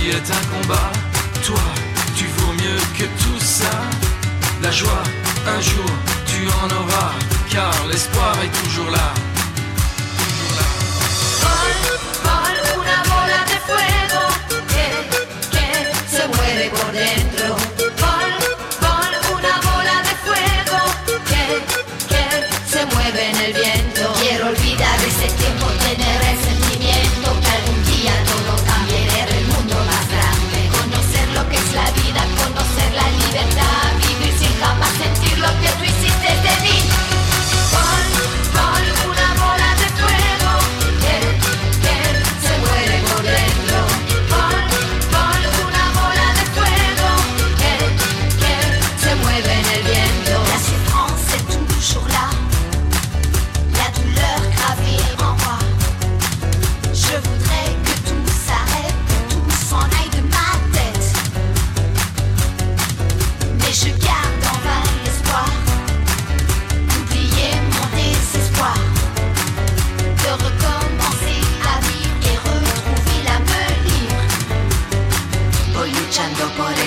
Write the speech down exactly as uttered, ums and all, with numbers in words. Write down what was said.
vie est un combat. Toi, tu vaux mieux que tout ça. La joie, un jour, tu en auras, car l'espoir est toujours là. Toujours là. Vol, vol, una bola de fuego que, que se mueve por dentro. Vol, vol, una bola de fuego que, que se mueve en el viento. Quiero olvidar ese tiempo, tener el sentimiento que algún día todo cambie, ver el mundo más grande, conocer lo que es la vida, conocer la libertad, vivir sin jamás sentir lo que tú hiciste de mí. Vol, vol, una bola de fuego que, que se muere por dentro. Vol, vol, una bola de fuego que, que se mueve en el viento. La souffrance est toujours là, la douleur gravée en moi. Je voudrais que tout s'arrête, que tout s'en aille de ma tête. Mais je garde en vain l'espoir d'oublier mon désespoir, de recommencer à vivre et retrouver l'âme libre. Voy luchando por